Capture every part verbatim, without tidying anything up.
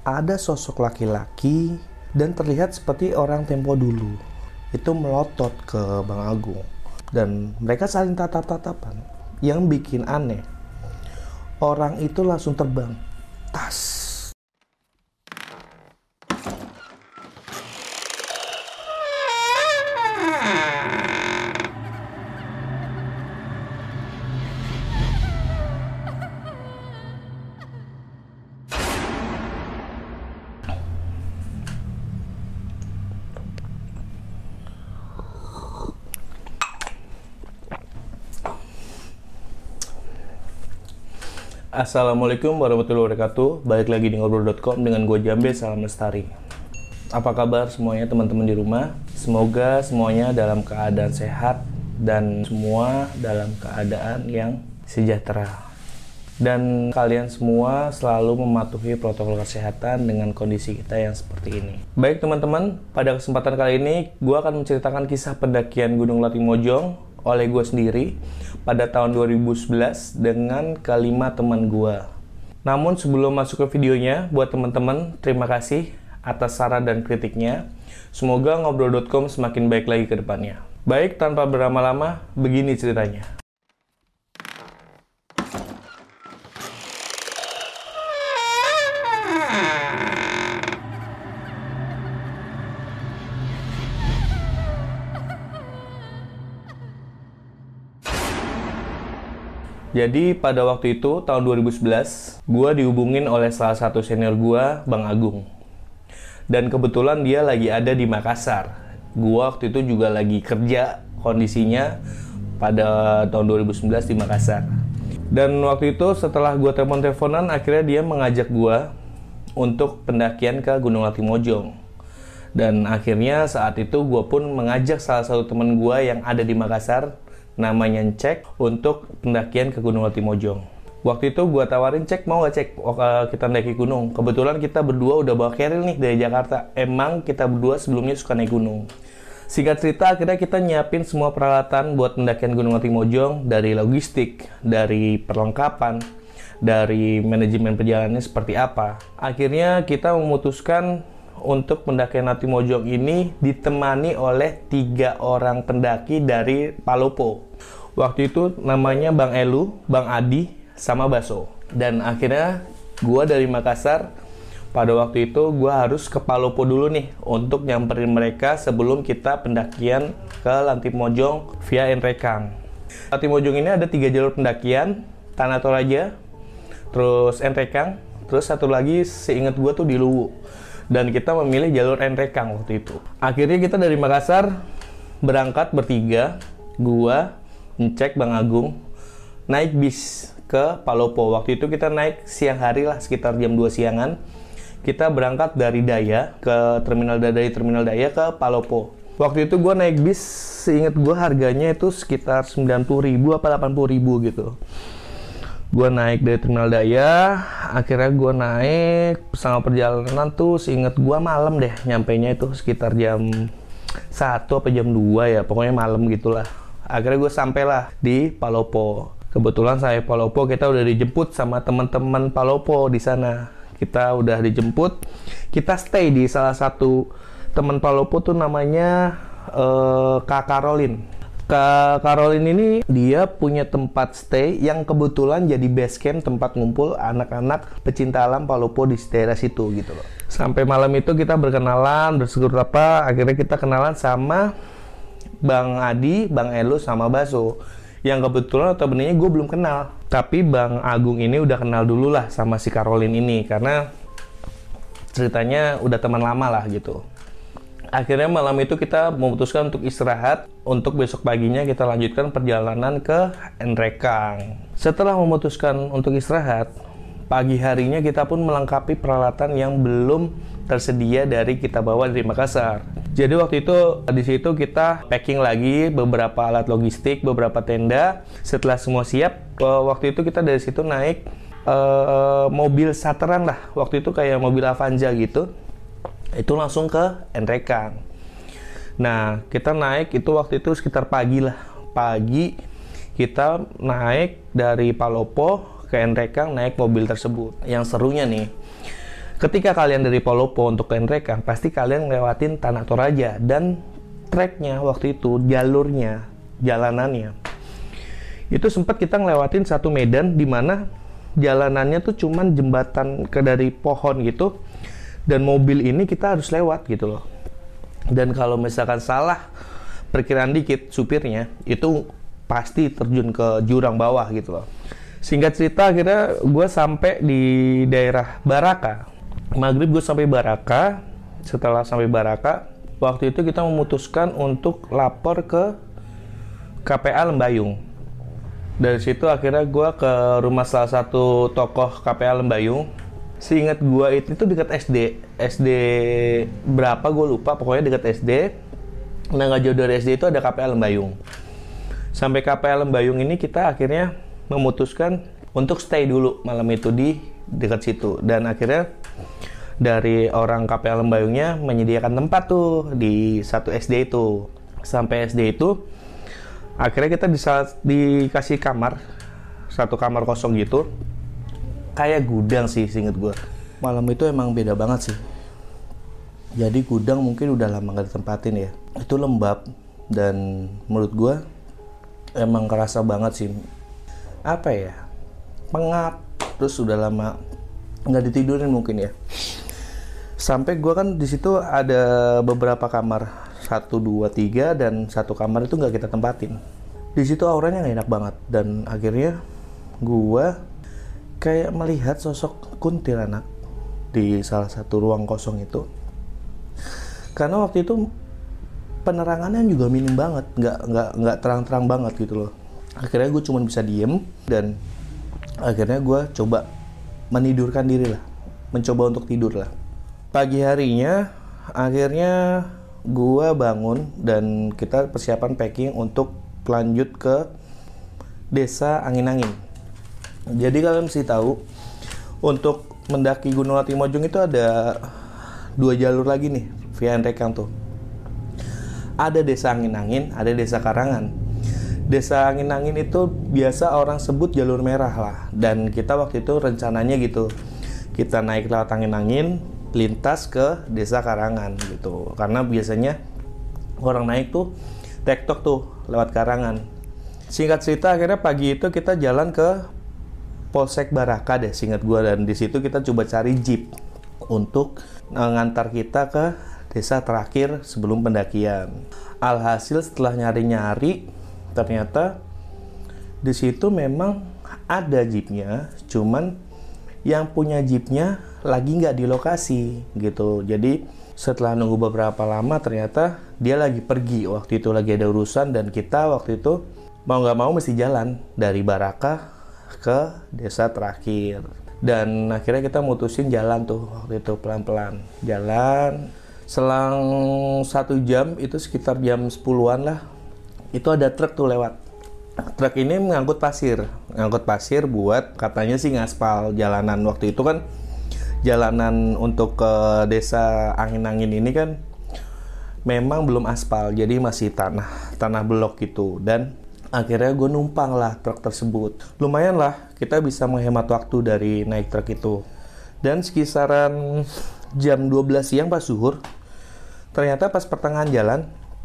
ada sosok laki-laki dan terlihat seperti orang tempo dulu. Itu melotot ke Bang Agung. Dan mereka saling tatap-tatapan. Yang bikin aneh, orang itu langsung terbang. Tas. Assalamualaikum warahmatullahi wabarakatuh. Balik lagi di ngobrol dot com dengan gue Jambe, salam lestari. Apa kabar semuanya teman-teman di rumah? Semoga semuanya dalam keadaan sehat dan semua dalam keadaan yang sejahtera. Dan kalian semua selalu mematuhi protokol kesehatan dengan kondisi kita yang seperti ini. Baik teman-teman, pada kesempatan kali ini gue akan menceritakan kisah pendakian Gunung Latimojong oleh gue sendiri pada tahun dua ribu sebelas dengan kelima teman gue. Namun sebelum masuk ke videonya, buat teman-teman, terima kasih atas saran dan kritiknya. Semoga ngobrol dot com semakin baik lagi ke depannya. Baik, tanpa berlama-lama, begini ceritanya. Jadi pada waktu itu, tahun dua ribu sebelas, gue dihubungin oleh salah satu senior gue, Bang Agung. Dan kebetulan dia lagi ada di Makassar. Gue waktu itu juga lagi kerja kondisinya pada tahun dua ribu sebelas di Makassar. Dan waktu itu setelah gue telepon-teleponan, akhirnya dia mengajak gue untuk pendakian ke Gunung Latimojong. Dan akhirnya saat itu gue pun mengajak salah satu teman gue yang ada di Makassar, namanya Cek, untuk pendakian ke Gunung Latimojong. Waktu itu gue tawarin, Cek mau gak Cek kita mendaki gunung? Kebetulan kita berdua udah bawa keril nih dari Jakarta. Emang kita berdua sebelumnya suka naik gunung. Singkat cerita, akhirnya kita nyiapin semua peralatan buat pendakian Gunung Latimojong, dari logistik, dari perlengkapan, dari manajemen perjalanannya seperti apa. Akhirnya kita memutuskan untuk pendakian Latimojong ini ditemani oleh tiga orang pendaki dari Palopo. Waktu itu namanya Bang Elu, Bang Adi, sama Baso. Dan akhirnya gue dari Makassar, pada waktu itu gue harus ke Palopo dulu nih untuk nyamperin mereka sebelum kita pendakian ke Latimojong via Enrekang. Latimojong ini ada tiga jalur pendakian, Tanah Toraja, terus Enrekang, terus satu lagi seingat gue tuh di Luwu. Dan kita memilih jalur Enrekang waktu itu. Akhirnya kita dari Makassar berangkat bertiga, gua, Cek, Bang Agung, naik bis ke Palopo. Waktu itu kita naik siang hari lah, sekitar jam dua siangan. Kita berangkat dari Daya ke terminal dari terminal Daya ke Palopo. Waktu itu gua naik bis, seingat gua harganya itu sekitar sembilan puluh ribu apa delapan puluh ribu gitu. Gue naik dari terminal Daya, akhirnya gue naik sama perjalanan tuh seinget gue malam deh, nyampainya itu sekitar jam satu apa jam dua ya, pokoknya malam gitulah. Akhirnya gue sampailah di Palopo. Kebetulan saya Palopo, kita udah dijemput sama teman-teman Palopo di sana. Kita udah dijemput, kita stay di salah satu teman Palopo tuh namanya uh, Kak Caroline. Kak Caroline ini dia punya tempat stay yang kebetulan jadi base camp, tempat ngumpul anak-anak pecinta alam Palopo di daerah situ gitu loh. Sampai malam itu kita berkenalan, bersyukur apa, akhirnya kita kenalan sama Bang Adi, Bang Elu, sama Baso. Yang kebetulan atau benarnya gue belum kenal. Tapi Bang Agung ini udah kenal dulu lah sama si Caroline ini, karena ceritanya udah teman lama lah gitu. Akhirnya malam itu kita memutuskan untuk istirahat, untuk besok paginya kita lanjutkan perjalanan ke Enrekang. Setelah memutuskan untuk istirahat, pagi harinya kita pun melengkapi peralatan yang belum tersedia dari kita bawa dari Makassar. Jadi waktu itu di situ kita packing lagi beberapa alat logistik, beberapa tenda. Setelah semua siap, waktu itu kita dari situ naik uh, mobil sateran lah. Waktu itu kayak mobil Avanza gitu. Itu langsung ke Enrekang. Nah, kita naik itu waktu itu sekitar pagi lah. Pagi kita naik dari Palopo ke Enrekang naik mobil tersebut. Yang serunya nih, Ketika kalian dari Palopo untuk ke Nrekang, pasti kalian ngelewatin Tanah Toraja. Dan treknya waktu itu, jalurnya, jalanannya, itu sempat kita ngelewatin satu medan di mana jalanannya tuh cuman jembatan ke dari pohon gitu. Dan mobil ini kita harus lewat gitu loh. Dan kalau misalkan salah perkiraan dikit supirnya, itu pasti terjun ke jurang bawah gitu loh. Singkat cerita, akhirnya gue sampai di daerah Baraka. Maghrib gue sampai Baraka. Setelah sampai Baraka, waktu itu kita memutuskan untuk lapor ke K P A Lembayung. Dari situ akhirnya gue ke rumah salah satu tokoh K P A Lembayung. Seingat gue itu, itu dekat S D. S D berapa gue lupa, pokoknya dekat S D. Nah, nggak jauh dari S D itu ada K P A Lembayung. Sampai K P A Lembayung ini kita akhirnya memutuskan untuk stay dulu malam itu di dekat situ. Dan akhirnya dari orang K P A Lembayungnya menyediakan tempat tuh di satu S D itu. Sampai S D itu akhirnya kita bisa dikasih kamar, satu kamar kosong gitu, kayak gudang sih seinget gue. Malam itu emang beda banget sih. Jadi gudang mungkin udah lama gak ditempatin ya. Itu lembab dan menurut gue emang kerasa banget sih. Apa ya, pengap, terus udah lama nggak ditidurin mungkin ya. Sampai gue kan di situ ada beberapa kamar, satu, dua, tiga, dan satu kamar itu nggak kita tempatin. Di situ auranya nggak enak banget, dan akhirnya gue kayak melihat sosok kuntilanak di salah satu ruang kosong itu. Karena waktu itu penerangannya juga minim banget, nggak nggak nggak terang-terang banget gitu loh. Akhirnya gue cuma bisa diem, dan akhirnya gue coba menidurkan diri lah, mencoba untuk tidur lah. Pagi harinya, akhirnya gue bangun dan kita persiapan packing untuk lanjut ke Desa Angin-Angin. Jadi kalian mesti tahu, untuk mendaki Gunung Latimojong itu ada dua jalur lagi nih via Nrekang tuh. Ada Desa Angin-Angin, ada Desa Karangan. Desa Angin-Angin itu biasa orang sebut jalur merah lah. Dan kita waktu itu rencananya gitu, kita naik lewat Angin-Angin, lintas ke Desa Karangan gitu. Karena biasanya orang naik tuh tektok tuh lewat Karangan. Singkat cerita, akhirnya pagi itu kita jalan ke Polsek Baraka deh, singkat gua, dan di situ kita coba cari jeep untuk ngantar kita ke desa terakhir sebelum pendakian. Alhasil setelah nyari-nyari, ternyata di situ memang ada jeepnya, cuman yang punya jeepnya lagi nggak di lokasi gitu. Jadi setelah nunggu beberapa lama, ternyata dia lagi pergi, waktu itu lagi ada urusan, dan kita waktu itu mau nggak mau mesti jalan dari Baraka ke desa terakhir. Dan akhirnya kita mutusin jalan tuh waktu itu pelan-pelan jalan. Selang satu jam, itu sekitar jam sepuluhan lah, itu ada truk tuh lewat. Truk ini mengangkut pasir, ngangkut pasir buat katanya sih ngaspal jalanan. Waktu itu kan jalanan untuk ke desa Angin-Angin ini kan memang belum aspal, jadi masih tanah tanah blok gitu. Dan akhirnya gue numpang lah truk tersebut. Lumayan lah, kita bisa menghemat waktu dari naik truk itu. Dan sekisaran jam dua belas siang pas zuhur, ternyata pas pertengahan jalan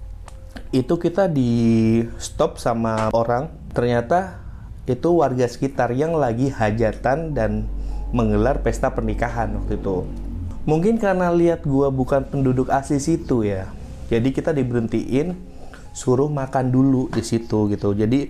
itu kita di stop sama orang. Ternyata itu warga sekitar yang lagi hajatan dan menggelar pesta pernikahan waktu itu. Mungkin karena lihat gue bukan penduduk asli situ ya, jadi kita diberhentiin, suruh makan dulu di situ gitu. Jadi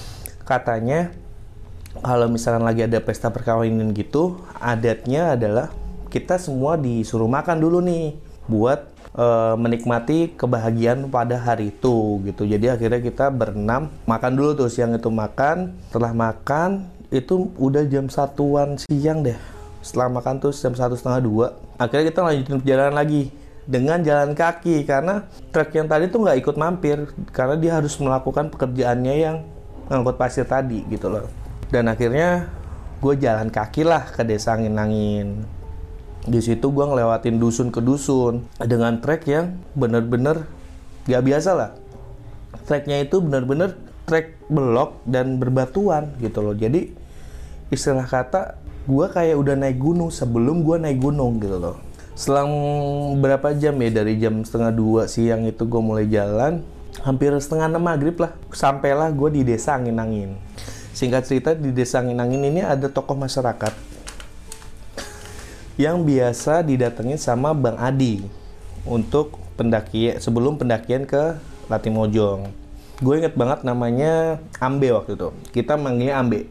katanya kalau misalkan lagi ada pesta perkawinan gitu, adatnya adalah kita semua disuruh makan dulu nih buat e, menikmati kebahagiaan pada hari itu gitu. Jadi akhirnya kita berenam makan dulu tuh, siang itu makan. Setelah makan itu udah jam satuan siang deh. Setelah makan tuh jam satu setengah dua. Akhirnya kita lanjutin perjalanan lagi dengan jalan kaki, karena truk yang tadi tuh nggak ikut mampir karena dia harus melakukan pekerjaannya yang ngangkut pasir tadi gitu loh. Dan akhirnya gue jalan kaki lah ke desa Angin-Angin. Di situ gue ngelewatin dusun ke dusun dengan trek yang bener-bener gak biasa lah. Treknya itu bener-bener trek belok dan berbatuan gitu loh. Jadi istilah kata gue kayak udah naik gunung sebelum gue naik gunung gitu loh. Selang berapa jam ya, dari jam setengah dua siang itu gue mulai jalan, hampir setengah enam maghrib lah, sampailah gue di desa Angin-Angin. Singkat cerita, di desa Angin-Angin ini ada tokoh masyarakat yang biasa didatengin sama Bang Adi untuk pendakian, sebelum pendakian ke Latimojong. Gue inget banget namanya Ambe waktu itu. Kita manggilnya Ambe.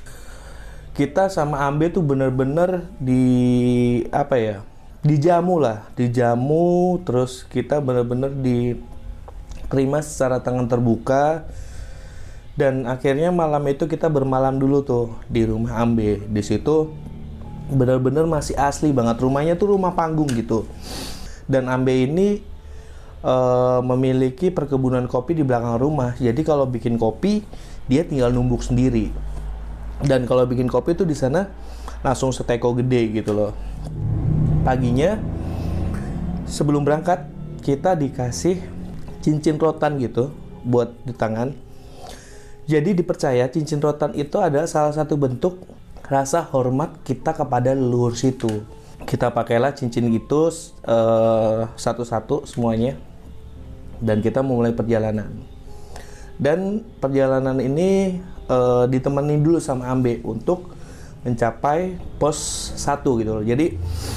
Kita sama Ambe tuh bener-bener di apa ya? Dijamu lah, dijamu terus kita bener-bener diterima secara tangan terbuka. Dan akhirnya malam itu kita bermalam dulu tuh di rumah Ambe. Di situ bener-bener masih asli banget, rumahnya tuh rumah panggung gitu. Dan Ambe ini Uh, memiliki perkebunan kopi di belakang rumah. Jadi kalau bikin kopi dia tinggal numbuk sendiri. Dan kalau bikin kopi tuh di sana langsung seteko gede gitu loh. Paginya sebelum berangkat kita dikasih cincin rotan gitu buat di tangan. Jadi dipercaya cincin rotan itu adalah salah satu bentuk rasa hormat kita kepada leluhur situ. Kita pakailah cincin gitu uh, satu-satu semuanya. Dan kita memulai perjalanan. Dan perjalanan ini e, ditemani dulu sama Ambe untuk mencapai pos satu gitu loh. Jadi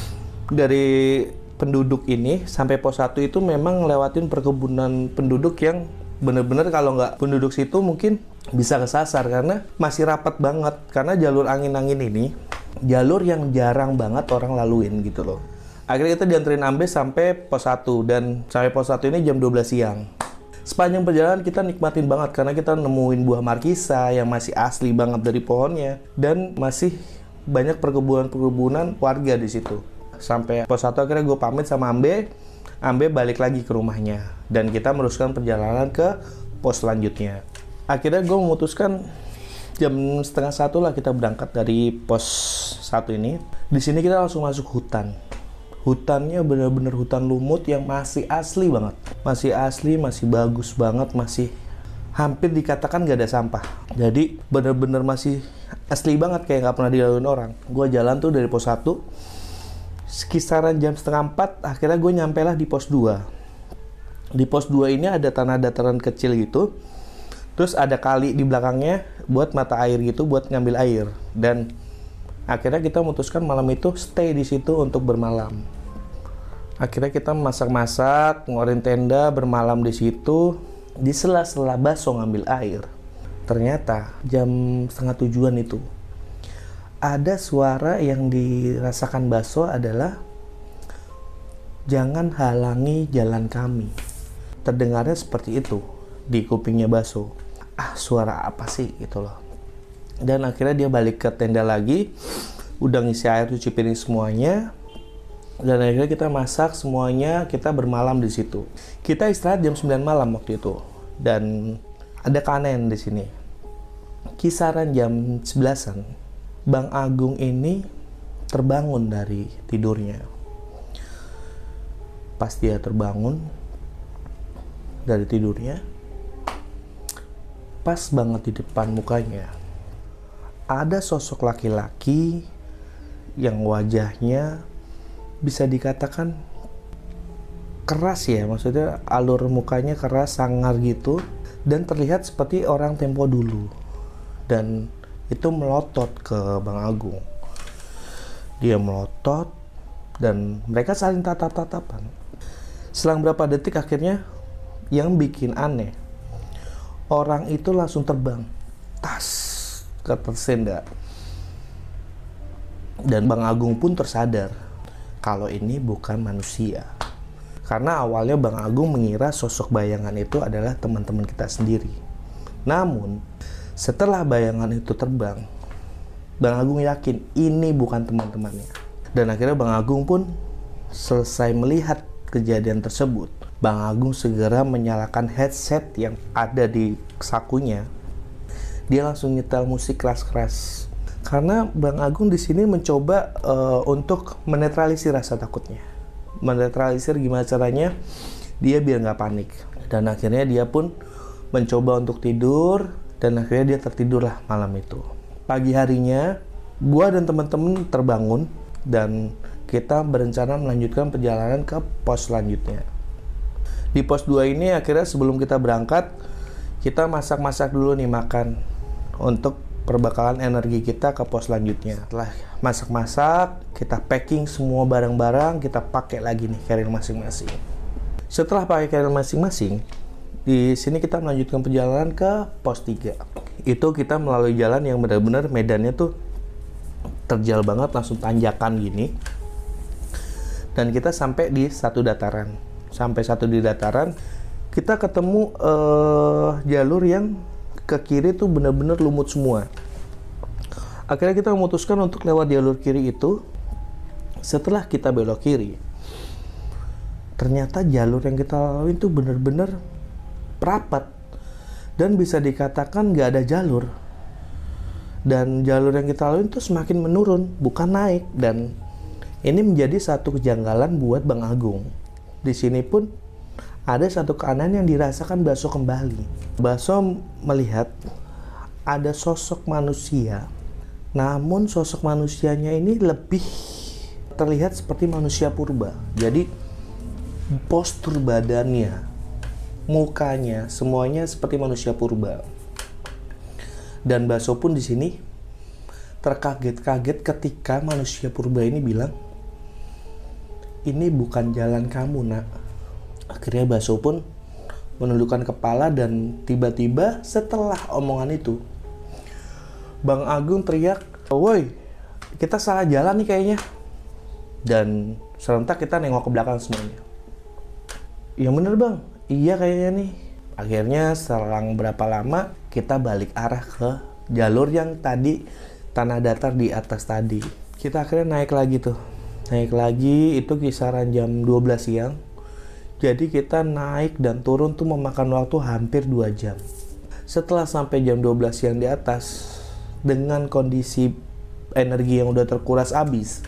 dari penduduk ini sampai pos satu itu memang ngelewatin perkebunan penduduk yang bener-bener kalau nggak penduduk situ mungkin bisa kesasar karena masih rapat banget. Karena jalur Angin-Angin ini jalur yang jarang banget orang laluin gitu loh. Akhirnya kita dianterin Ambe sampai pos satu, dan sampai pos satu ini jam dua belas siang. Sepanjang perjalanan kita nikmatin banget karena kita nemuin buah markisa yang masih asli banget dari pohonnya, dan masih banyak perkebunan-perkebunan warga di situ. Sampai pos satu akhirnya gue pamit sama Ambe, Ambe balik lagi ke rumahnya, dan kita meneruskan perjalanan ke pos selanjutnya. Akhirnya gue memutuskan jam setengah satu lah kita berangkat dari pos satu ini. Di sini kita langsung masuk hutan. Hutannya bener-bener hutan lumut yang masih asli banget. Masih asli, masih bagus banget, masih hampir dikatakan gak ada sampah. Jadi bener-bener masih asli banget, kayak gak pernah dilaluin orang. Gue jalan tuh dari pos satu, kisaran jam setengah empat, akhirnya gue nyampe lah di pos dua. Di pos dua ini ada tanah dataran kecil gitu. Terus ada kali di belakangnya buat mata air gitu, buat ngambil air. Dan akhirnya kita memutuskan malam itu stay di situ untuk bermalam. Akhirnya kita masak-masak, ngeluarin tenda, bermalam di situ. Di sela-sela baso ngambil air, ternyata jam setengah tujuan itu ada suara yang dirasakan baso adalah jangan halangi jalan kami. Terdengarnya seperti itu di kupingnya baso. Ah, suara apa sih gitu loh. Dan akhirnya dia balik ke tenda lagi, udah ngisi air, cuci piring semuanya, dan akhirnya kita masak semuanya, kita bermalam di situ. Kita istirahat jam sembilan malam waktu itu, dan ada keanehan di sini. Kisaran jam sebelasan, Bang Agung ini terbangun dari tidurnya. Pas dia terbangun dari tidurnya, pas banget di depan mukanya ada sosok laki-laki yang wajahnya bisa dikatakan keras ya, maksudnya alur mukanya keras, sangar gitu, dan terlihat seperti orang tempo dulu. Dan itu melotot ke Bang Agung. Dia melotot dan mereka saling tatap-tatapan. Selang berapa detik akhirnya yang bikin aneh, orang itu langsung terbang tas ke atas tenda. Dan Bang Agung pun tersadar kalau ini bukan manusia. Karena awalnya Bang Agung mengira sosok bayangan itu adalah teman-teman kita sendiri. Namun setelah bayangan itu terbang, Bang Agung yakin ini bukan teman-temannya. Dan akhirnya Bang Agung pun selesai melihat kejadian tersebut, Bang Agung segera menyalakan headset yang ada di sakunya. Dia langsung nyetel musik keras-keras. Karena Bang Agung di sini mencoba uh, untuk menetralisir rasa takutnya. Menetralisir gimana caranya dia biar nggak panik. Dan akhirnya dia pun mencoba untuk tidur, dan akhirnya dia tertidur lah malam itu. Pagi harinya Gua dan teman-teman terbangun dan kita berencana melanjutkan perjalanan ke pos selanjutnya. Di pos dua ini akhirnya sebelum kita berangkat, kita masak-masak dulu nih makan untuk perbekalan energi kita ke pos selanjutnya. Setelah masak-masak, kita packing semua barang-barang, kita pakai lagi nih carrier masing-masing. Setelah pakai carrier masing-masing, di sini kita melanjutkan perjalanan ke pos tiga. Itu kita melalui jalan yang benar-benar medannya tuh terjal banget, langsung tanjakan gini. Dan kita sampai di satu dataran. Sampai satu di dataran, kita ketemu uh, jalur yang ke kiri tuh benar-benar lumut semua. Akhirnya kita memutuskan untuk lewat jalur kiri itu. Setelah kita belok kiri, ternyata jalur yang kita lalui itu benar-benar rapat. Dan bisa dikatakan nggak ada jalur. Dan jalur yang kita lalui itu semakin menurun, bukan naik. Dan ini menjadi satu kejanggalan buat Bang Agung. Di sini pun ada satu keanehan yang dirasakan Baso kembali. Baso melihat ada sosok manusia, namun sosok manusianya ini lebih terlihat seperti manusia purba. Jadi postur badannya, mukanya, semuanya seperti manusia purba. Dan Baso pun di sini terkaget-kaget ketika manusia purba ini bilang, "Ini bukan jalan kamu, nak." Akhirnya Baso pun menundukkan kepala dan tiba-tiba setelah omongan itu, Bang Agung teriak, "Woi, kita salah jalan nih kayaknya." Dan serentak kita nengok ke belakang semuanya. "Iya bener bang, iya kayaknya nih." Akhirnya selang berapa lama kita balik arah ke jalur yang tadi tanah datar di atas tadi. Kita akhirnya naik lagi tuh. Naik lagi itu kisaran jam dua belas siang. Jadi kita naik dan turun tuh memakan waktu hampir dua jam. Setelah sampai jam dua belas siang di atas, dengan kondisi energi yang udah terkuras habis,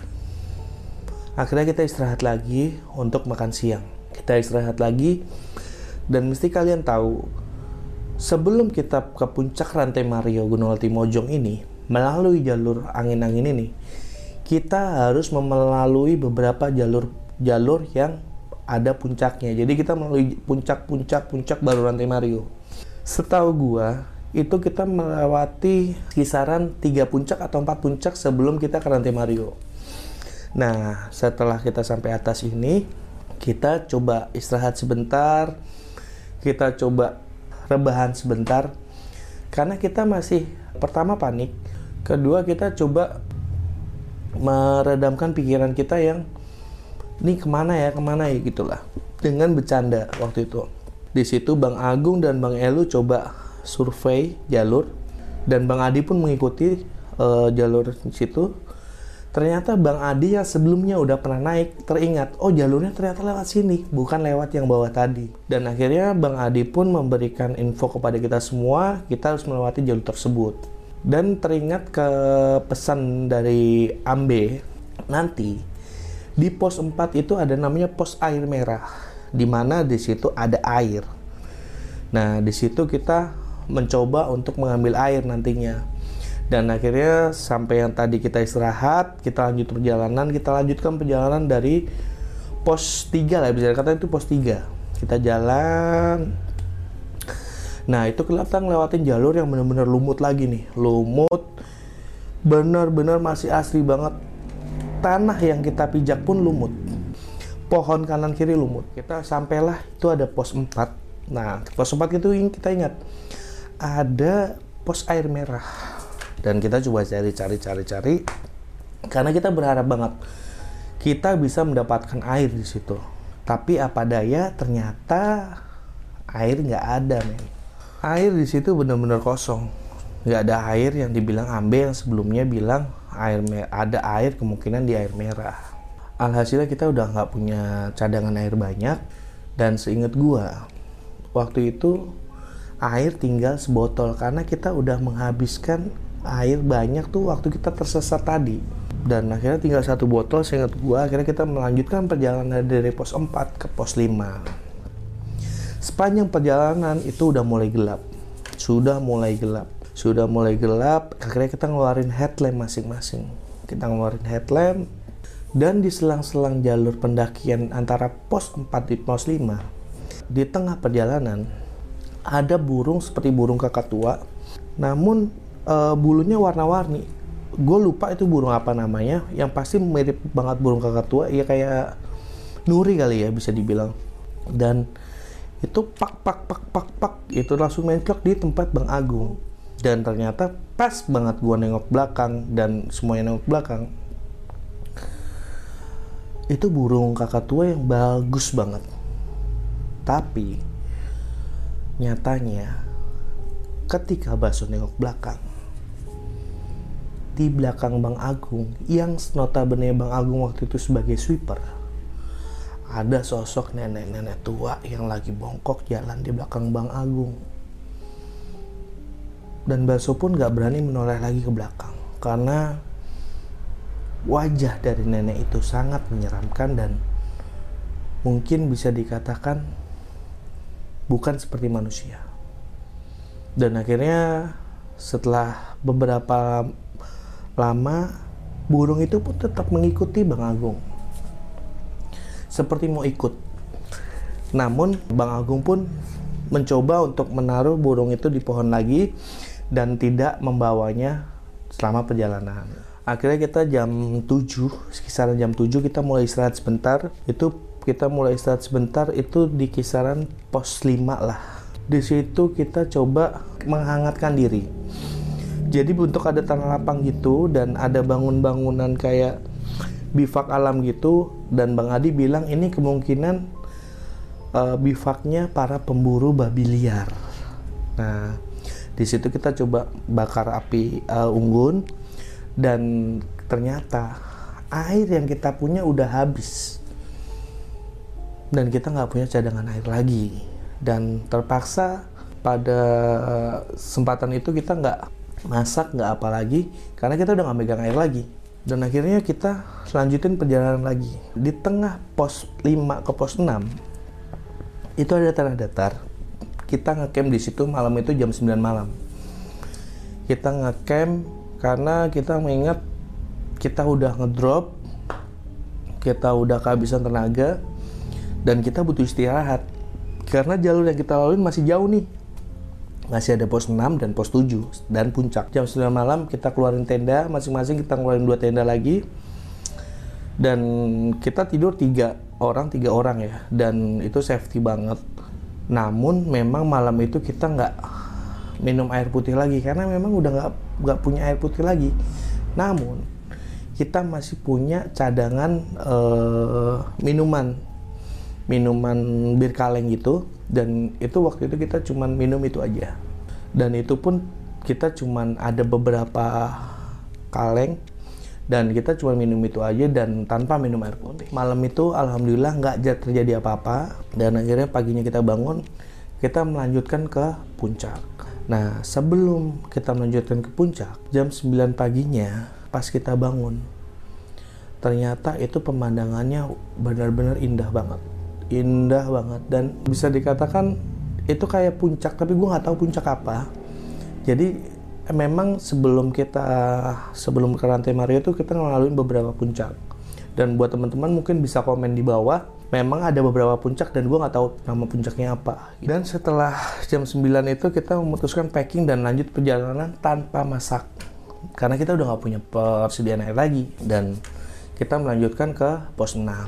akhirnya kita istirahat lagi untuk makan siang. Kita istirahat lagi, dan mesti kalian tahu, sebelum kita ke puncak rantai Mario Gunung Latimojong ini, melalui jalur angin-angin ini, kita harus melalui beberapa jalur-jalur yang ada puncaknya. Jadi kita melalui puncak-puncak-puncak baru rantai Mario. Setahu gua, itu kita melewati kisaran tiga puncak atau empat puncak sebelum kita ke rantai Mario. Nah, setelah kita sampai atas ini, kita coba istirahat sebentar, kita coba rebahan sebentar, karena kita masih pertama panik, kedua kita coba meredamkan pikiran kita yang ini kemana ya, kemana ya gitulah, dengan bercanda waktu itu. Di situ Bang Agung dan Bang Elu coba survei jalur, dan Bang Adi pun mengikuti uh, jalur situ. Ternyata Bang Adi yang sebelumnya udah pernah naik teringat, oh jalurnya ternyata lewat sini, bukan lewat yang bawah tadi. Dan akhirnya Bang Adi pun memberikan info kepada kita semua, kita harus melewati jalur tersebut. Dan teringat ke pesan dari Ambe, nanti di pos empat itu ada namanya pos air merah, di mana di situ ada air. Nah, di situ kita mencoba untuk mengambil air nantinya. Dan akhirnya sampai yang tadi kita istirahat, kita lanjut perjalanan, kita lanjutkan perjalanan dari pos tiga lah, bisa dikatakan itu pos tiga. Kita jalan. Nah, itu kita ngelewatin jalur yang benar-benar lumut lagi nih. Lumut, benar-benar masih asli banget. Tanah yang kita pijak pun lumut. Pohon kanan kiri lumut. Kita sampailah, itu ada pos empat. Nah, pos empat itu kita ingat, ada pos air merah. Dan kita coba cari-cari-cari-cari, karena kita berharap banget kita bisa mendapatkan air di situ. Tapi apa daya, ternyata air nggak ada, men. Air di situ benar-benar kosong, nggak ada air yang dibilang Ambe yang sebelumnya bilang air me- ada air kemungkinan di air merah. Alhasilnya kita udah nggak punya cadangan air banyak, dan seingat gua waktu itu air tinggal sebotol karena kita udah menghabiskan air banyak tuh waktu kita tersesat tadi. Dan akhirnya tinggal satu botol, seingat gua. Akhirnya kita melanjutkan perjalanan dari pos empat ke pos lima. Sepanjang perjalanan itu udah mulai gelap. Sudah mulai gelap. Sudah mulai gelap, akhirnya kita ngeluarin headlamp masing-masing. Kita ngeluarin headlamp, dan di selang-selang jalur pendakian antara pos empat di pos lima, di tengah perjalanan, ada burung seperti burung kakatua, namun e, bulunya warna-warni. Gue lupa itu burung apa namanya, yang pasti mirip banget burung kakatua, ya kayak nuri kali ya bisa dibilang. Dan itu pak pak pak pak pak, itu langsung menclok di tempat Bang Agung. Dan ternyata pas banget gue nengok belakang dan semuanya nengok belakang, itu burung kakatua yang bagus banget. Tapi nyatanya ketika Baso nengok belakang, di belakang Bang Agung, yang notabene Bang Agung waktu itu sebagai sweeper, ada sosok nenek-nenek tua yang lagi bongkok jalan di belakang Bang Agung. Dan Baso pun gak berani menoleh lagi ke belakang, karena wajah dari nenek itu sangat menyeramkan dan mungkin bisa dikatakan bukan seperti manusia. Dan akhirnya setelah beberapa lama, burung itu pun tetap mengikuti Bang Agung, seperti mau ikut. Namun Bang Agung pun mencoba untuk menaruh burung itu di pohon lagi dan tidak membawanya selama perjalanan. Akhirnya kita jam tujuh, kisaran jam tujuh kita mulai istirahat sebentar. Itu kita mulai istirahat sebentar itu di kisaran pos lima lah. Di situ kita coba menghangatkan diri. Jadi bentuk ada tanah lapang gitu dan ada bangun-bangunan kayak bivak alam gitu, dan Bang Adi bilang ini kemungkinan uh, bivaknya para pemburu babi liar. Nah, di situ kita coba bakar api uh, unggun, dan ternyata air yang kita punya udah habis dan kita nggak punya cadangan air lagi. Dan terpaksa pada kesempatan itu kita nggak masak, nggak apa lagi, karena kita udah nggak megang air lagi. Dan akhirnya kita lanjutin perjalanan lagi. Di tengah pos lima ke pos enam itu ada tanah datar. Kita ngecamp di situ malam itu jam sembilan malam. Kita ngecamp karena kita mengingat kita udah ngedrop, kita udah kehabisan tenaga, dan kita butuh istirahat. Karena jalur yang kita lalui masih jauh nih. Masih ada pos enam dan pos tujuh dan puncak. Jam sembilan malam kita keluarin tenda, masing-masing kita keluarin dua tenda lagi. Dan kita tidur tiga orang, tiga orang ya. Dan itu safety banget. Namun memang malam itu kita nggak minum air putih lagi, karena memang udah nggak nggak punya air putih lagi. Namun kita masih punya cadangan eh, minuman, minuman bir kaleng gitu. Dan itu waktu itu kita cuman minum itu aja. Dan itu pun kita cuman ada beberapa kaleng dan kita cuma minum itu aja dan tanpa minum air putih. Malam itu alhamdulillah nggak terjadi apa-apa, dan akhirnya paginya kita bangun, kita melanjutkan ke puncak. Nah, sebelum kita melanjutkan ke puncak, jam sembilan paginya pas kita bangun, ternyata itu pemandangannya benar-benar indah banget. Indah banget, dan bisa dikatakan itu kayak puncak, tapi gue nggak tahu puncak apa. Jadi memang sebelum kita sebelum ke Rantai Mario itu kita ngelaluin beberapa puncak, dan buat teman-teman mungkin bisa komen di bawah, memang ada beberapa puncak dan gue nggak tahu nama puncaknya apa. Dan setelah jam sembilan itu kita memutuskan packing dan lanjut perjalanan tanpa masak, karena kita udah nggak punya persediaan air lagi, dan kita melanjutkan ke pos enam.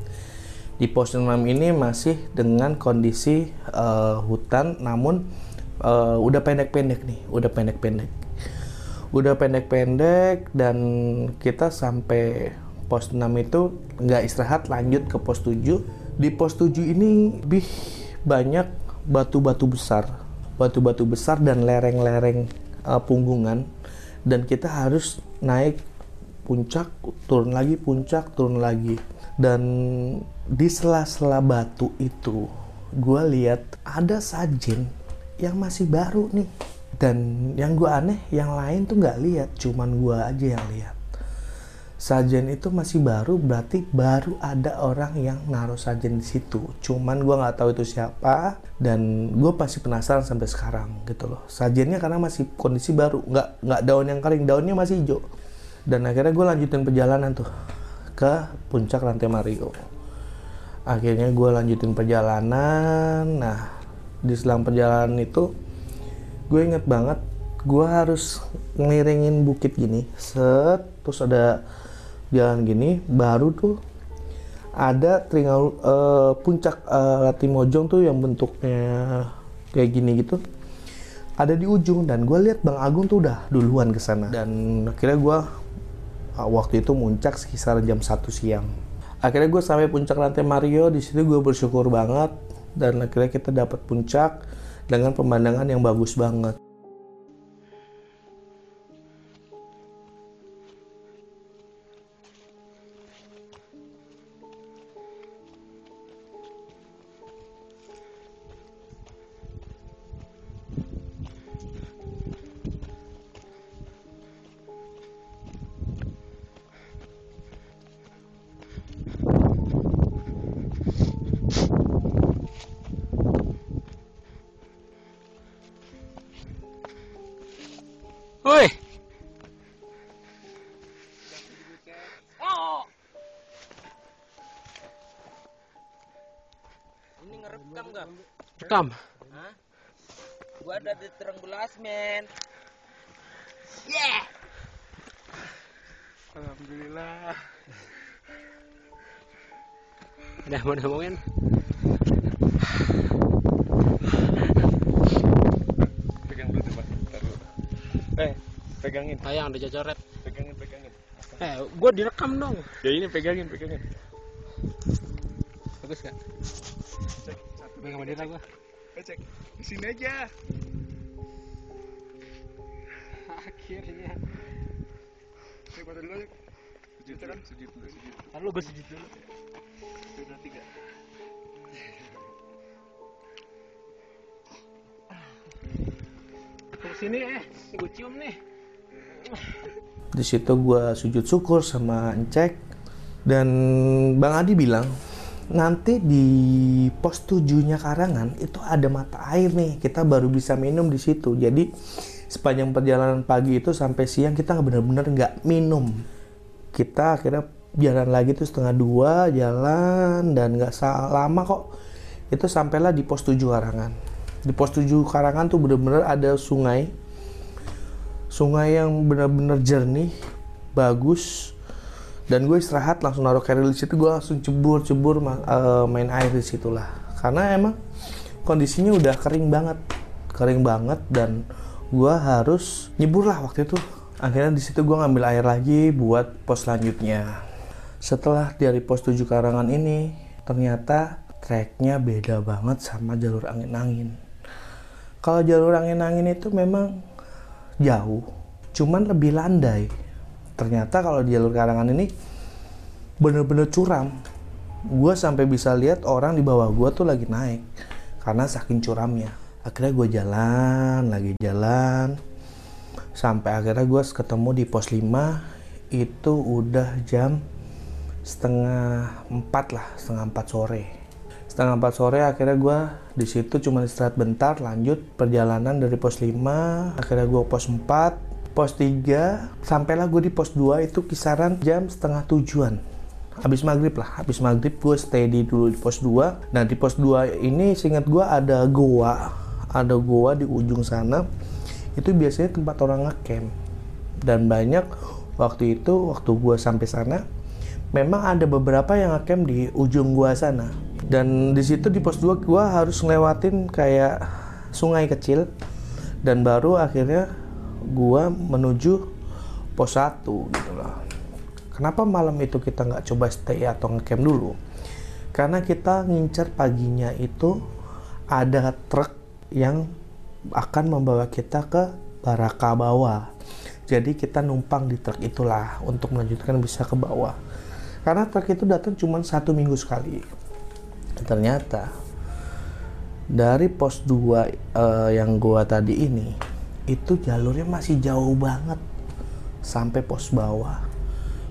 Di pos enam ini masih dengan kondisi uh, hutan, namun uh, udah pendek-pendek nih, udah pendek-pendek. Udah pendek-pendek, dan kita sampai pos enam itu nggak istirahat, lanjut ke pos tujuh. Di pos tujuh ini lebih banyak batu-batu besar, batu-batu besar dan lereng-lereng uh, punggungan, dan kita harus naik puncak, turun lagi, puncak, turun lagi. Dan di sela-sela batu itu gue lihat ada sajen yang masih baru nih, dan yang gue aneh yang lain tuh nggak lihat, cuman gue aja yang lihat. Sajen itu masih baru, berarti baru ada orang yang naruh sajen di situ. Cuman gue nggak tahu itu siapa, dan gue pasti penasaran sampai sekarang gitu loh. Sajennya karena masih kondisi baru, nggak nggak daun yang kering, daunnya masih hijau. Dan akhirnya gue lanjutin perjalanan tuh ke puncak Rantai Mario. Akhirnya gue lanjutin perjalanan. Nah, di selang perjalanan itu gue inget banget, gue harus ngiringin bukit gini, set, terus ada jalan gini, baru tuh ada teringal uh, puncak uh, Latimojong tuh yang bentuknya kayak gini gitu, ada di ujung. Dan gue lihat Bang Agung tuh udah duluan ke sana. Dan akhirnya gue uh, waktu itu muncak sekitar jam satu siang. Akhirnya gue sampai puncak Rantai Mario. Di situ gue bersyukur banget, dan akhirnya kita dapat puncak dengan pemandangan yang bagus banget. Woi. Oh. Ini ngerekam gak? Rekam. Hah? Gua ada di terang belas, men. Yeah. Alhamdulillah. Udah mau ngomongin? Pegang dulu Pak. Taruh. Eh, pegangin. Tayang ada coret. Pegangin, pegangin. Eh, gua direkam dong. Ya ini pegangin, pegangin. Bagus gak? Cek. Satu. Pegang bendera gua. Eh, cek. Di sini aja. Akhirnya. Cek foto dulu. Sujud kan? Sujud dulu, sujud. Lalu gua sujud dulu. Sudah tiga. Ke sini eh, gua cium nih. Di situ gue sujud syukur sama Encek, dan Bang Adi bilang nanti di pos tujuhnya Karangan itu ada mata air nih, kita baru bisa minum di situ. Jadi sepanjang perjalanan pagi itu sampai siang kita nggak benar-benar nggak minum. Kita akhirnya jalan lagi tuh setengah dua jalan, dan nggak lama kok itu sampailah di pos tujuh Karangan. Di pos tujuh Karangan tuh benar-benar ada sungai. Sungai yang benar-benar jernih, bagus. Dan gue istirahat langsung naruh carrier di situ, gue langsung cebur-cebur uh, main air di situlah. Karena emang kondisinya udah kering banget, kering banget, dan gue harus nyebur lah waktu itu. Akhirnya di situ gue ngambil air lagi buat pos selanjutnya. Setelah dari pos tujuh Karangan ini, ternyata treknya beda banget sama jalur angin-angin. Kalau jalur angin-angin itu memang jauh, cuman lebih landai. Ternyata kalau di jalur Karangan ini bener-bener curam. Gue sampai bisa lihat orang di bawah gue tuh lagi naik karena saking curamnya. Akhirnya gue jalan lagi jalan sampai akhirnya gue ketemu di pos lima. Itu udah jam setengah empat lah, setengah empat sore. Setengah empat sore akhirnya gue di situ cuma istirahat bentar, lanjut perjalanan dari pos lima. Akhirnya gue pos empat, pos tiga, sampailah gue di pos dua itu kisaran jam setengah tujuan. Habis maghrib lah, habis maghrib gue stay di dulu di pos dua. Nah di pos dua ini seingat gue ada goa, ada goa di ujung sana. Itu biasanya tempat orang ngecamp. Dan banyak waktu itu, waktu gue sampai sana, memang ada beberapa yang ngecamp di ujung gua sana. Dan di situ di pos dua gua harus ngelewatin kayak sungai kecil, dan baru akhirnya gua menuju pos satu gitu loh. Kenapa malam itu kita nggak coba stay atau ngecamp dulu? Karena kita ngincer paginya itu ada truk yang akan membawa kita ke Baraka bawah. Jadi kita numpang di truk itulah untuk melanjutkan bisa ke bawah. Karena truk itu datang cuma satu minggu sekali. Ternyata dari pos dua uh, yang gua tadi ini, itu jalurnya masih jauh banget sampai pos bawah.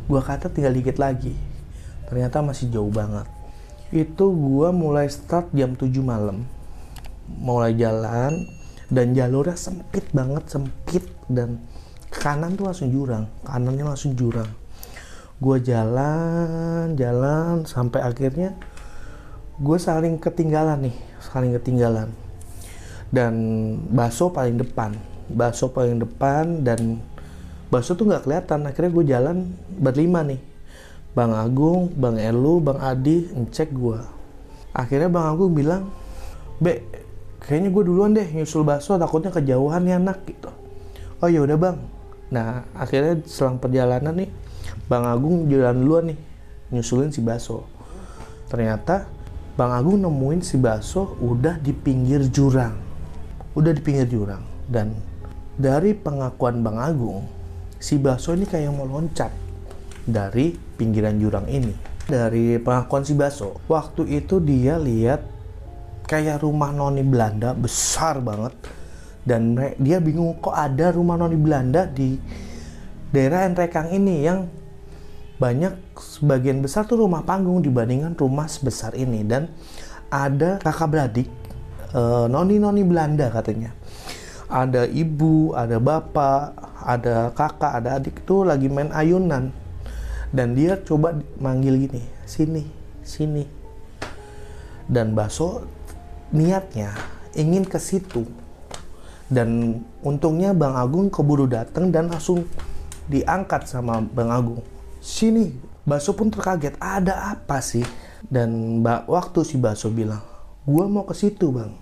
Gua kata tinggal dikit lagi. Ternyata masih jauh banget. Itu gua mulai start jam tujuh malam. Mulai jalan dan jalurnya sempit banget, sempit dan kanan tuh langsung jurang, kanannya langsung jurang. Gua jalan, jalan sampai akhirnya gue saling ketinggalan nih, saling ketinggalan. Dan Baso paling depan, Baso paling depan dan Baso tuh nggak kelihatan. Akhirnya gue jalan berlima nih, Bang Agung, Bang Elu, Bang Adi ngecek gue. Akhirnya Bang Agung bilang, "Be, kayaknya gue duluan deh nyusul Baso, takutnya kejauhan nih anak," gitu. "Oh ya udah Bang." Nah akhirnya selang perjalanan nih, Bang Agung jalan duluan nih, nyusulin si Baso. Ternyata Bang Agung nemuin si Baso udah di pinggir jurang. Udah di pinggir jurang. Dan dari pengakuan Bang Agung, si Baso ini kayak mau loncat dari pinggiran jurang ini. Dari pengakuan si Baso, waktu itu dia lihat kayak rumah noni Belanda besar banget. Dan dia bingung kok ada rumah noni Belanda di daerah Nrekang ini yang banyak, sebagian besar tuh rumah panggung dibandingkan rumah sebesar ini. Dan ada kakak beradik, e, noni-noni Belanda katanya. Ada ibu, ada bapak, ada kakak, ada adik tuh lagi main ayunan. Dan dia coba manggil gini, "Sini, sini." Dan Baso niatnya ingin ke situ. Dan untungnya Bang Agung keburu datang dan langsung diangkat sama Bang Agung. "Sini." Baso pun terkaget, ada apa sih? Dan mbak waktu si Baso bilang, "Gua mau ke situ Bang."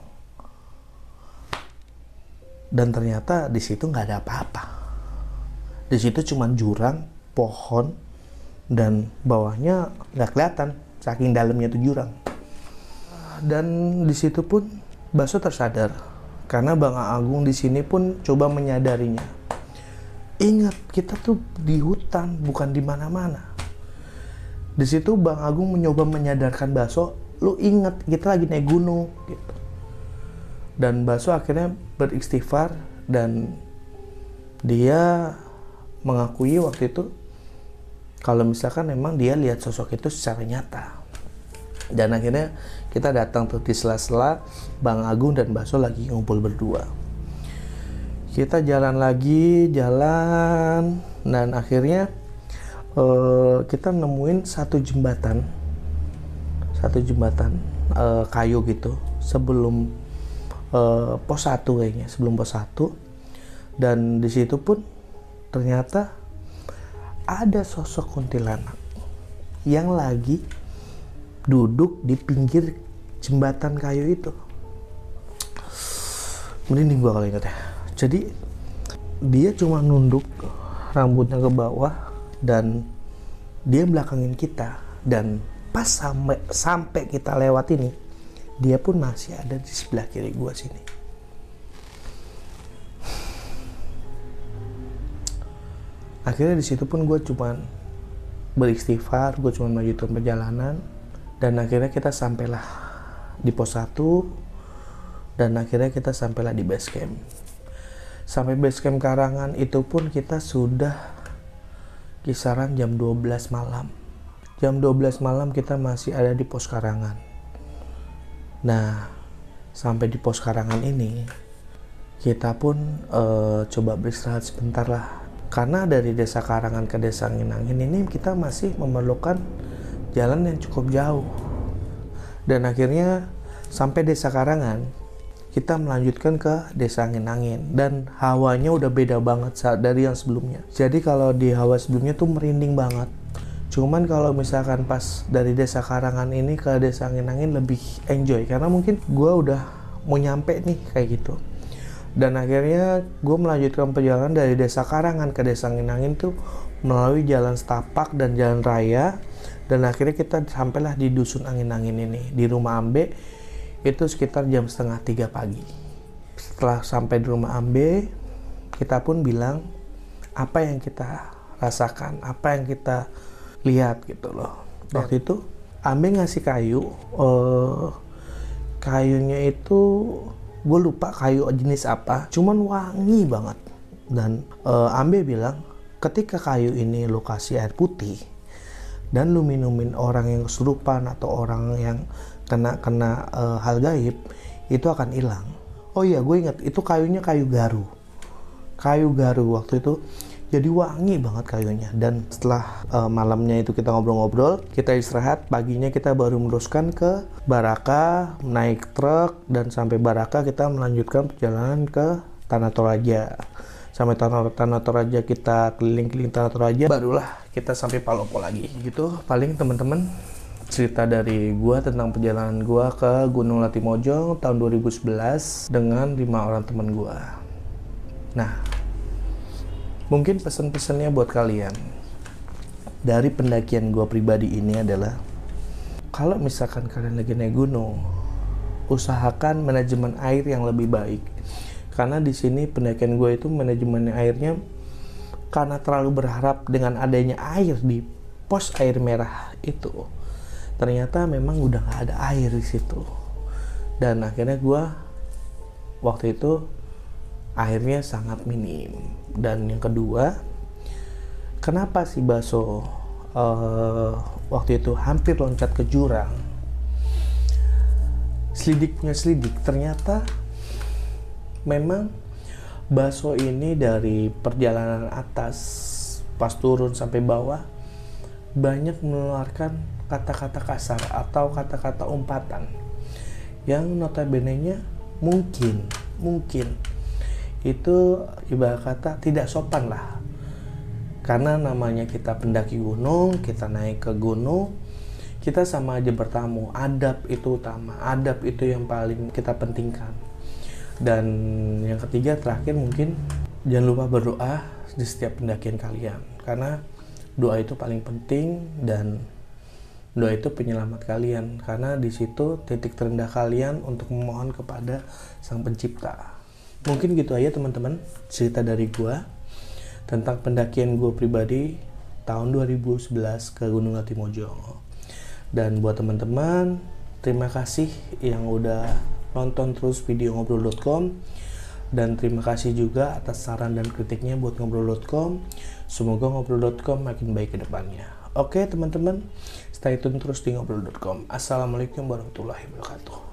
Dan ternyata di situ nggak ada apa-apa. Di situ cuma jurang, pohon, dan bawahnya nggak kelihatan, saking dalamnya itu jurang. Dan di situ pun Baso tersadar, karena Bang Agung di sini pun coba menyadarinya. Ingat, kita tuh di hutan, bukan di mana-mana. Di situ Bang Agung mencoba menyadarkan Baso, "Lu ingat, kita lagi naik gunung," gitu. Dan Baso akhirnya beristighfar dan dia mengakui waktu itu kalau misalkan memang dia lihat sosok itu secara nyata. Dan akhirnya kita datang tuh di sela-sela Bang Agung dan Baso lagi ngumpul berdua. Kita jalan lagi, jalan, dan akhirnya uh, kita nemuin satu jembatan, satu jembatan uh, kayu gitu, sebelum uh, pos satu kayaknya, sebelum pos satu. Dan di situ pun ternyata ada sosok kuntilanak yang lagi duduk di pinggir jembatan kayu itu. Merinding gua kalau ingat ya. Jadi dia cuma nunduk, rambutnya ke bawah, dan dia belakangin kita. Dan pas sampai sampai kita lewat ini, dia pun masih ada di sebelah kiri gua sini. Akhirnya di situ pun gue cuma beristighfar, gue cuma melanjutkan perjalanan, dan akhirnya kita sampailah di pos satu, dan akhirnya kita sampailah di base camp. Sampai base camp Karangan itu pun kita sudah kisaran jam dua belas malam. Jam dua belas malam kita masih ada di pos Karangan. Nah, sampai di pos Karangan ini kita pun uh, coba beristirahat sebentar lah. Karena dari desa Karangan ke desa Angin-Angin ini kita masih memerlukan jalan yang cukup jauh. Dan akhirnya sampai desa Karangan, kita melanjutkan ke desa Angin-Angin. Dan hawanya udah beda banget dari yang sebelumnya. Jadi kalau di hawa sebelumnya tuh merinding banget. Cuman kalau misalkan pas dari desa Karangan ini ke desa Angin-Angin lebih enjoy. Karena mungkin gue udah mau nyampe nih kayak gitu. Dan akhirnya gue melanjutkan perjalanan dari desa Karangan ke desa Angin-Angin tuh melalui jalan setapak dan jalan raya. Dan akhirnya kita sampailah di dusun Angin-Angin ini, di rumah Ambe. Itu sekitar jam setengah tiga pagi. Setelah sampai di rumah Ambe, kita pun bilang apa yang kita rasakan, apa yang kita lihat gitu loh. Waktu itu Ambe ngasih kayu, uh, kayunya itu gue lupa kayu jenis apa, cuman wangi banget. Dan uh, Ambe bilang ketika kayu ini lu kasih air putih dan lu minumin orang yang kesurupan atau orang yang kena kena uh, hal gaib, itu akan hilang. Oh iya, gue ingat itu kayunya kayu garu. Kayu garu waktu itu. Jadi wangi banget kayunya. Dan setelah uh, malamnya itu kita ngobrol-ngobrol, kita istirahat, paginya kita baru meneruskan ke Baraka, naik truk, dan sampai Baraka kita melanjutkan perjalanan ke Tanah Toraja. Sampai Tanah, Tanah Toraja kita keliling-keliling Tanah Toraja, barulah kita sampai Palopo lagi. Gitu paling teman-teman cerita dari gua tentang perjalanan gua ke Gunung Latimojong tahun dua ribu sebelas dengan lima orang teman gua. Nah, mungkin pesan-pesannya buat kalian dari pendakian gue pribadi ini adalah, kalau misalkan kalian lagi naik gunung, usahakan manajemen air yang lebih baik. Karena di sini pendakian gue itu manajemen airnya, karena terlalu berharap dengan adanya air di pos air merah itu, ternyata memang udah nggak ada air di situ. Dan akhirnya gue waktu itu airnya sangat minim. Dan yang kedua, kenapa si Baso uh, waktu itu hampir loncat ke jurang? Selidik punya selidik, ternyata memang Baso ini dari perjalanan atas pas turun sampai bawah banyak mengeluarkan kata-kata kasar atau kata-kata umpatan yang notabene-nya mungkin mungkin itu ibarat kata tidak sopan lah. Karena namanya kita pendaki gunung, kita naik ke gunung, kita sama aja bertamu. Adab itu utama, adab itu yang paling kita pentingkan. Dan yang ketiga terakhir mungkin jangan lupa berdoa di setiap pendakian kalian, karena doa itu paling penting dan doa itu penyelamat kalian, karena di situ titik terendah kalian untuk memohon kepada Sang Pencipta. Mungkin gitu aja teman-teman cerita dari gua tentang pendakian gua pribadi tahun dua ribu sebelas ke Gunung Latimojong. Dan buat teman-teman, terima kasih yang udah nonton terus video ngobrol dot com, dan terima kasih juga atas saran dan kritiknya buat ngobrol dot com. Semoga ngobrol dot com makin baik ke depannya. Oke teman-teman, stay tune terus di ngobrol dot com. Assalamualaikum warahmatullahi wabarakatuh.